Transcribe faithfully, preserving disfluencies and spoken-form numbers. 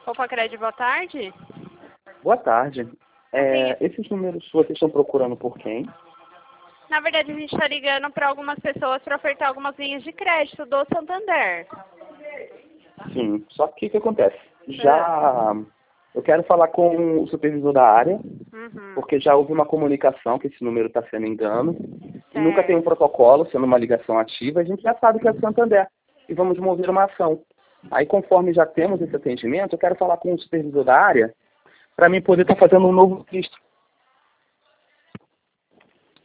Opa, Cred, boa tarde. Boa tarde. É, Sim. esses números vocês estão procurando por quem? Na verdade, a gente está ligando para algumas pessoas para ofertar algumas linhas de crédito do Santander. Sim, só que o que acontece? Já eu quero falar com o supervisor da área, Uhum. porque já houve uma comunicação que esse número está sendo engano. E nunca Certo. tem um protocolo, sendo uma ligação ativa, a gente já sabe que é o Santander. E vamos mover uma ação. Aí, conforme já temos esse atendimento, eu quero falar com o supervisor da área para mim poder estar fazendo um novo registro.